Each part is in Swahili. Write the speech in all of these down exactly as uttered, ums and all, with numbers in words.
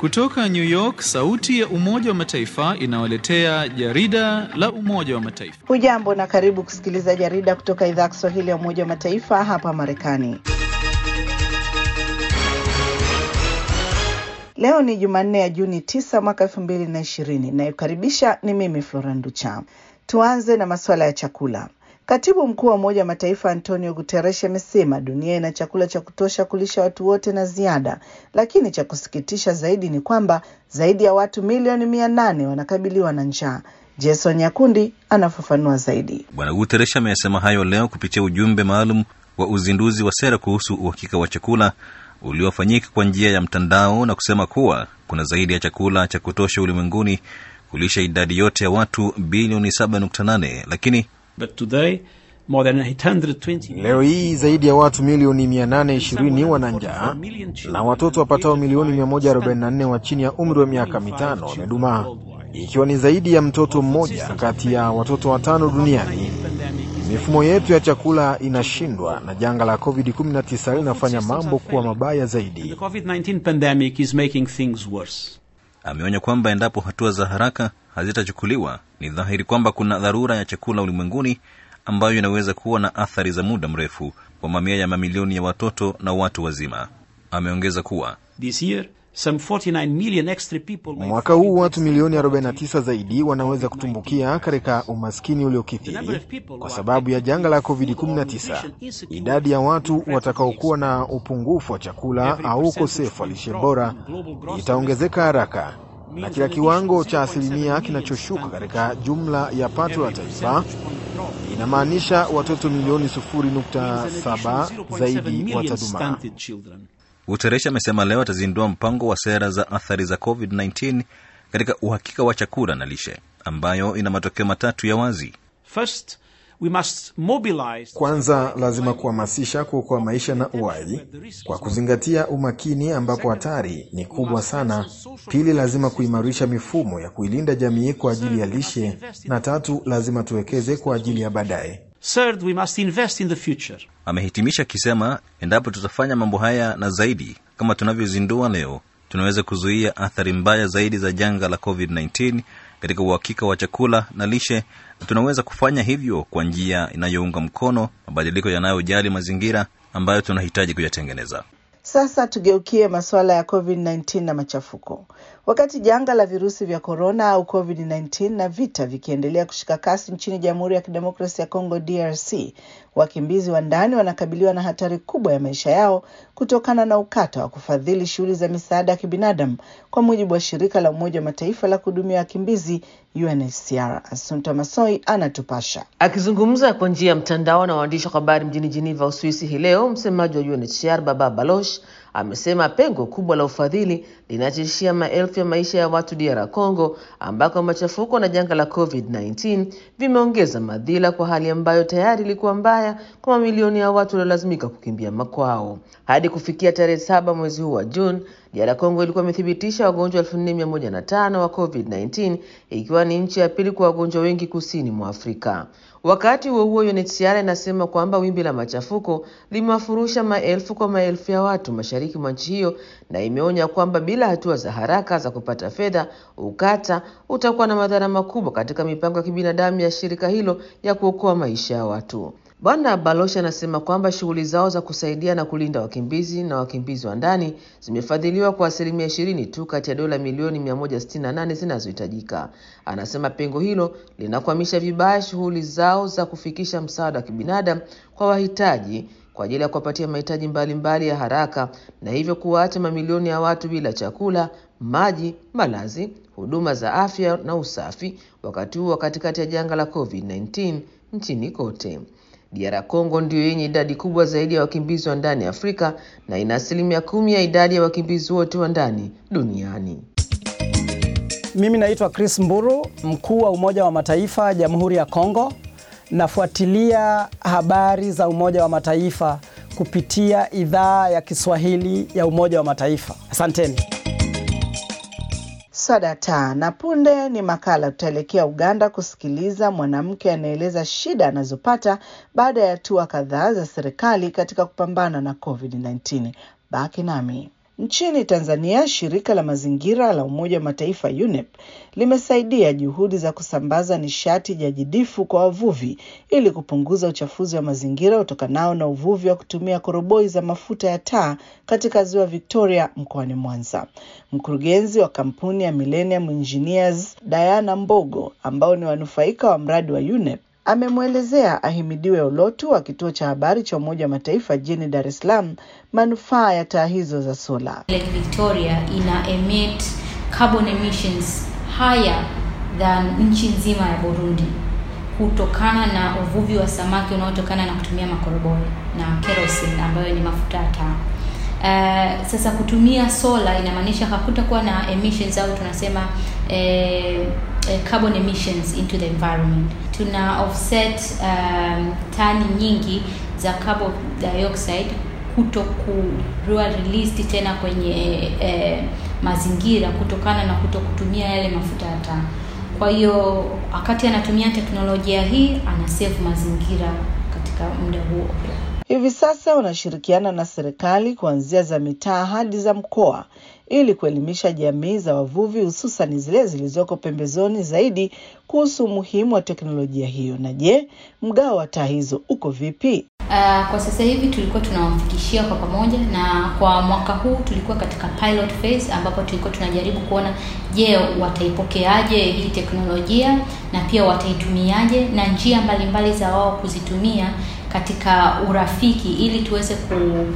Kutoka New York, sauti ya Umoja wa Mataifa inawaletea jarida la Umoja wa Mataifa. Hujambo na karibu kusikiliza jarida kutoka idhaa ya Kiswahili ya Umoja wa Mataifa hapa Marekani. Leo ni Jumanne ya Juni tisa mwaka elfu mbili na ishirini na yukaribisha ni mimi Floranducha. Tuanze na masuala ya chakula. Katibu mkuu wa Umoja wa Mataifa Antonio Guterres amesema dunia ina chakula cha kutosha kulisha watu wote na ziada, lakini cha kusikitisha zaidi ni kwamba zaidi ya watu milioni mia nane wanakabiliwa na njaa. Jason Nyakundi anafafanua zaidi. Bwana Guterres amesema hayo leo kupitia ujumbe maalum wa uzinduzi wa sera kuhusu uhakika wa chakula uliofanyika kwa njia ya mtandao, na kusema kuwa kuna zaidi ya chakula cha kutosha ulimwenguni kulisha idadi yote ya watu bilioni saba nukta nane, lakini But today, more than eight hundred twenty leo hii zaidi ya watu milioni mia nane ishirini wana njaa na watoto wapatao milioni mia moja arobaini na nne wa chini ya umri wa miaka mitano wamedumaa, ikiwa ni zaidi ya mtoto mmoja kati ya watoto watano duniani. Mifumo yetu ya chakula inashindwa na janga la covid kumi na tisa linafanya mambo kuwa mabaya zaidi. The covid nineteen pandemic is making things worse. Ameonya kwamba endapo hatua za haraka hazitachukuliwa, ni dhahiri kwamba kuna dharura ya chakula ulimwenguni ambayo inaweza kuwa na athari za muda mrefu kwa mamia ya mamilioni ya watoto na watu wazima. Ameongeza kuwa This year, some forty-nine million extra people mwaka huu watu milioni arobaini na tisa zaidi wanaweza kutumbukia katika umaskini uliokithiri kwa sababu ya janga la covid kumi na tisa. Idadi ya watu watakaokuwa na upungufu wa chakula au ukosefu wa lishe bora itaongezeka haraka, na kila kiwango cha asilimia kinachoshuka katika jumla ya pato la taifa inamaanisha watoto milioni sufuri nukta saba zaidi watadumaa. Guterres amesema leo atazindua mpango wa sera za athari za covid kumi na tisa katika uhakika wa chakula na lishe, ambayo ina matokeo matatu ya wazi. First, we must mobilize. Kwanza, lazima kuhamasisha kuokoa maisha na uhai kwa kuzingatia umakini ambapo hatari ni kubwa sana. Pili, lazima kuimarisha mifumo ya kuilinda jamii kwa ajili ya lishe, na tatu, lazima tuwekeze kwa ajili ya baadaye. Third, we must invest in the future. Amehitimisha kisema endapo tutafanya mambo haya na zaidi kama tunavyozindua leo, tunaweza kuzuia athari mbaya zaidi za janga la covid kumi na tisa katika uhakika wa chakula na lishe, na tunaweza kufanya hivyo kwa njia inayounga mkono mabadiliko yanayojali mazingira ambayo tunahitaji kuyatengeneza. Sasa tugeukie masuala ya covid kumi na tisa na machafuko. Wakati janga la virusi vya corona au covid kumi na tisa na vita vikiendelea kushika kasi nchini Jamhuri ya Kidemokrasia ya Kongo D R C, wakimbizi wa ndani wanakabiliwa na hatari kubwa ya maisha yao kutokana na ukata wa kufadhili shughuli za misaada ya kibinadamu, kwa mujibu wa shirika la Umoja wa Mataifa la kuhudumia wakimbizi U N H C R. Assunta Masoi anatupasha. Akizungumza kwa njia ya mtandao na waandishi wa habari mjini Geneva, Uswisi hii leo, msemaji wa U N H C R Baba Baloch amesema pengo kubwa la ufadhili linatishia maelfu ya maisha ya watu D R Congo, ambako machafuko na janga la covid kumi na tisa vimeongeza madhila kwa hali ambayo tayari ilikuwa mbaya kwa mamilioni ya watu waliolazimika kukimbia makwao. Hadi kufikia tarehe saba mwezi huu wa Juni, D R Congo ilikuwa imethibitisha wagonjwa elfu nne mia moja na tano wa covid kumi na tisa, ikiwa ni nchi ya pili kwa wagonjwa wengi kusini mwa Afrika. Wakati huo huo, U N H C R inasema kwamba wimbi la machafuko limewafurusha maelfu kwa maelfu ya watu mashariki mwa nchi hiyo, na imeonya kwamba bila hatua za haraka za kupata fedha, ukata utakuwa na madhara makubwa katika mipango ya kibinadamu ya shirika hilo ya kuokoa maisha ya watu. Bwana Baloch anasema kwamba shughuli zao za kusaidia na kulinda wakimbizi na wakimbizi wa ndani zimefadhiliwa kwa asilimia ishirini tu kati ya dola milioni mia moja sitini na nane zinazohitajika. Anasema pengo hilo linakwamisha vibaya shughuli zao za kufikisha msaada wa kibinadamu kwa wahitaji kwa ajili ya kuwapatia mahitaji mbalimbali ya haraka, na hivyo kuwaacha mamilioni ya watu bila chakula, maji, malazi, huduma za afya na usafi, wakati huo katikati ya janga la covid kumi na tisa nchini kote. D R Congo ndio yenye idadi kubwa zaidi ya wakimbizi wa ndani Afrika na ina asilimia kumi ya idadi ya wakimbizi wote wa ndani duniani. Mimi naitwa Chris Mburu, mkuu wa Umoja wa Mataifa Jamhuri ya Kongo. Nafuatilia habari za Umoja wa Mataifa kupitia idhaa ya Kiswahili ya Umoja wa Mataifa. Asanteni. Sadata na punde ni makala. Tutaelekea Uganda kusikiliza mwanamke anaeleza shida anazopata baada ya hatua kadhaa za serikali katika kupambana na covid kumi na tisa. Baki nami. Nchini Tanzania, shirika la mazingira la Umoja wa Mataifa U N E P limesaidia juhudi za kusambaza nishati jadidifu kwa wavuvi ili kupunguza uchafuzi wa mazingira utokanao na uvuvi wa kutumia koroboi za mafuta ya taa katika ziwa Victoria mkoani Mwanza. Mkurugenzi wa kampuni ya Millennium Engineers Diana Mbogo, ambao ni wanufaika wa mradi wa U N E P, amemwelezea Ahimidiwe Olotu wa kituo cha habari cha Umoja wa Mataifa jijini Dar es Salaam manufaa ya taa hizo za sola. Lake Victoria ina emit carbon emissions higher than nchi nzima ya Burundi kutokana na uvuvi wa samaki unaotokana na kutumia makoroboi na kerosene ambayo ni mafuta ya taa. Uh, sasa kutumia sola inamaanisha hakutakuwa na emissions au tunasema eh, carbon emissions into the environment. Tuna offset um, tani nyingi za carbon dioxide kutokuwa released tena kwenye eh, mazingira kutokana na kutokutumia yale mafuta ya taa. Kwa hiyo wakati anatumia teknolojia hii ana save mazingira katika muda huo. Hivi sasa wanashirikiana na serikali kuanzia za mitaa hadi za mkoa ili kuelimisha jamii za wavuvi hususan zile zilizoko pembezoni zaidi kuhusu umuhimu wa teknolojia hiyo. Na je, mgao wa taa hizo uko vipi? Uh, kwa sasa hivi tulikuwa tunawafikishia kwa pamoja, na kwa mwaka huu tulikuwa katika pilot phase ambapo tulikuwa tunajaribu kuona je, wataipokeaje hii teknolojia na pia wataitumiaje na njia mbalimbali za wao kuzitumia katika urafiki ili tuweze ku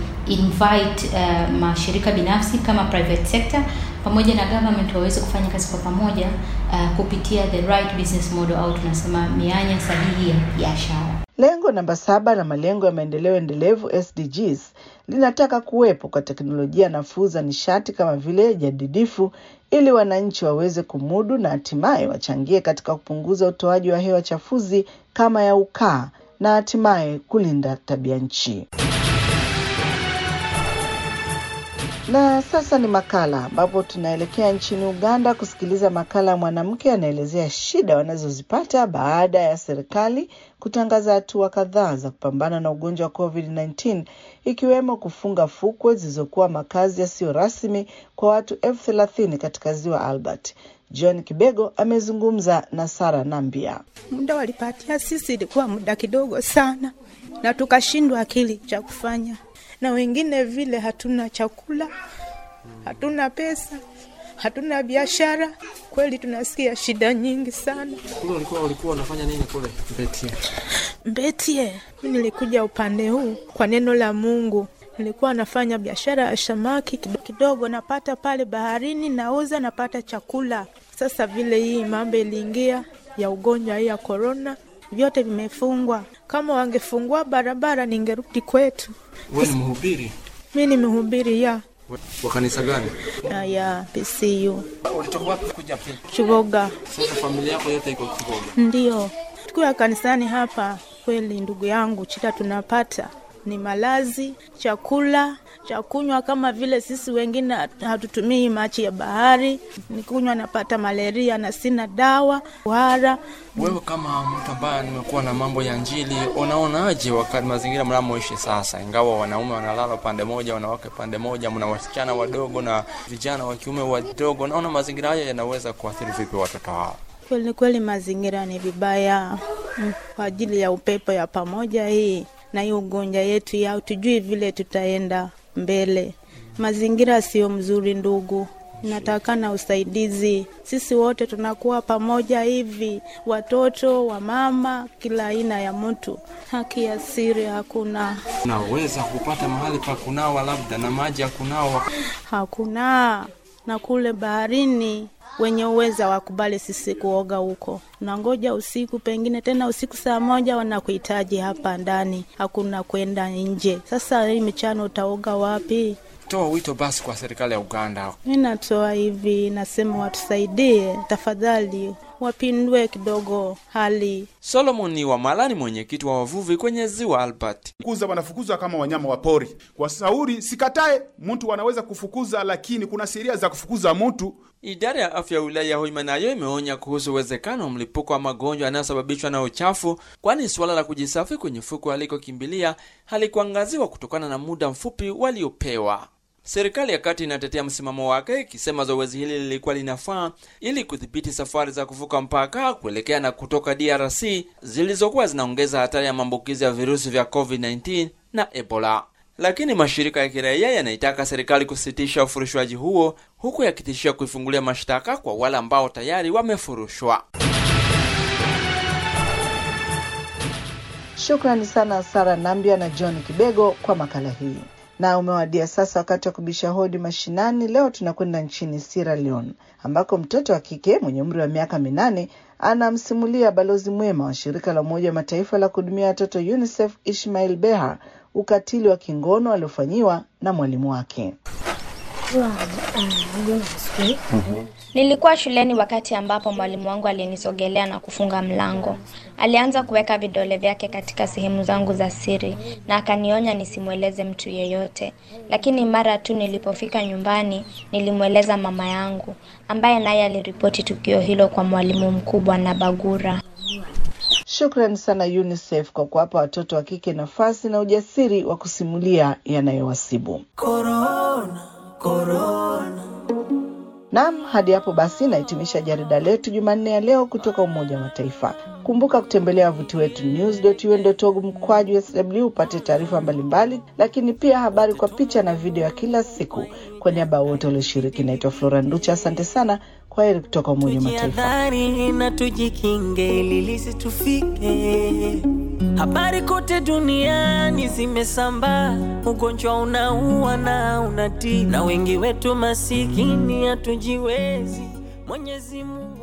invite uh, mashirika binafsi kama private sector pamoja na government waweze kufanya kazi kwa pamoja uh, kupitia the right business model au tunasema mianya sahihi ya biashara. Lengo namba saba na malengo ya maendeleo endelevu S D Gs linataka kuwepo kwa teknolojia nafuu za nishati kama vile jadidifu ili wananchi waweze kumudu na hatimaye wachangie katika kupunguza utoaji wa hewa chafuzi kama ya ukaa na hatimaye kulinda tabia nchi. Na sasa ni makala ambapo tunaelekea nchini Uganda kusikiliza makala ya mwanamke anaelezea shida wanazozipata baada ya serikali kutangaza hatua kadhaa za kupambana na ugonjwa wa covid kumi na tisa ikiwemo kufunga fukwe zilizokuwa makazi yasiyo rasmi kwa watu elfu thelathini katika ziwa Albert. John Kibego amezungumza na Sara Nambia. Muda walipatia sisi ilikuwa muda kidogo sana na tukashindwa akili cha kufanya. Na wengine vile hatuna chakula, hatuna pesa, hatuna biashara. Kweli tunasikia shida nyingi sana. Kule ulikuwa ulikuwa unafanya nini kule Mbetie? Mbetie, mimi nilikuja upande huu kwa neno la Mungu. Nilikuwa nafanya biashara ya samaki kidogo kidogo, napata pale baharini, nauza, napata chakula. Sasa vile hii mambo iliingia ya ugonjwa hii ya corona, vyote vimefungwa. Kama wangefungua barabara ningerudi kwetu. Wewe ni mhubiri? Mimi ni mhubiri ya. Wa kanisa gani? Ya, ya P C U. Ulitoka wapi kuja hapa? Chiboga. Sasa familia yako yote iko Chiboga? Ndio. Tukiwa kanisani hapa kweli ndugu yangu chita tunapata ni malazi, chakula, chakunywa kama vile sisi wengine hatutumii maji ya bahari. Nikunywa napata malaria na sina dawa, wala. Wewe kama mtu ambaye nimekuwa na mambo ya injili, unaonaje wakati mazingira mnamoishi sasa? Ingawa wanaume wanalala pande moja, wanawake pande moja, mna wasichana wadogo na vijana wa kiume wadogo. Naona mazingira haya yanaweza kuathiri vipi watoto wao? Kweli kweli mazingira ni vibaya kwa ajili ya upepo ya pamoja hii na hiyo ugonjwa yetu ya tujui vile tutaenda mbele. Mazingira sio mzuri ndugu. Natakana usaidizi. Sisi wote tunakuwa pamoja hivi, watoto, wa mama, kila aina ya mtu. Haki ya siri hakuna. Unaweza kupata mahali pa kunawa labda na maji ya kunawa? Hakuna. Na kule baharini wenye uweza wakubali sisi kuoga huko. Unangoja usiku, pengine tena usiku saa moja wanakuhitaji hapa ndani. Hakuna kwenda nje. Sasa hii mchana utaoga wapi? Toa wito basi kwa serikali ya Uganda. Mimi natoa hivi, nasema watusaidie tafadhali, wapindue kidogo hali. Solomon ni wa Malani, mwenyekiti wa wavuvi kwenye ziwa Albert. Kufukuza wanafukuza kama wanyama wa pori. Kwa sauri sikatae mtu wanaweza kufukuza, lakini kuna sheria za kufukuza mtu. Idara ya afya ya wilaya ya Hoima nayo imeonya kuhusu uwezekano wa mlipuko wa magonjwa yanayosababishwa na uchafu, kwani swala la kujisafi kwenye fuko alikokimbilia halikuangaziwa kutokana na muda mfupi waliopewa. Serikali ya kati inatetea msimamo wake ikisema zoezi hili lilikuwa linafaa ili kudhibiti safari za kuvuka mpaka kuelekea na kutoka D R C zilizokuwa zinaongeza hatari ya maambukizi ya virusi vya COVID nineteen na Ebola. Lakini mashirika ya kiraia yanaitaka serikali kusitisha ufurushwaji huo, huku yakitishia kuifungulia mashtaka kwa wale ambao tayari wamefurushwa. Shukrani sana Sara Nambia na John Kibego kwa makala hii. Na umewadia sasa wakati wa kubisha hodi mashinani. Leo tunakwenda nchini Sierra Leone ambako mtoto wa kike mwenye umri wa miaka minane anamsimulia balozi mwema wa shirika la Umoja wa Mataifa la kuhudumia watoto UNICEF Ismail Beha ukatili wa kingono aliofanyiwa na mwalimu wake. Nilikuwa shuleni wakati ambapo mwalimu wangu alinisogelea na kufunga mlango. Alianza kuweka vidole vyake katika sehemu zangu za siri na akanionya nisimweleze mtu yeyote. Lakini mara tu nilipofika nyumbani nilimweleza mama yangu, ambaye naye aliripoti tukio hilo kwa mwalimu mkubwa na Bagura. Shukrani sana UNICEF kwa kuwapa watoto wa kike nafasi na ujasiri wa kusimulia yanayowasibu. Corona, corona. Naam, hadi hapo basi nahitimisha jarida letu Jumanne ya leo kutoka Umoja wa Mataifa. Kumbuka kutembelea wavuti wetu news dot u n dot org mkwaju S W upate taarifa mbalimbali, lakini pia habari kwa picha na video ya kila siku. Kwa niaba wote walioshiriki, naitwa Flora Nducha. Asante sana. Kwa heri kutoka Umoja wa Mataifa. Na tujikinge ili lisitufike. Habari kote duniani zimesambaa, ugonjwa unaua na unatii, na wengi wetu masikini hatujiwezi. Mwenyezi Mungu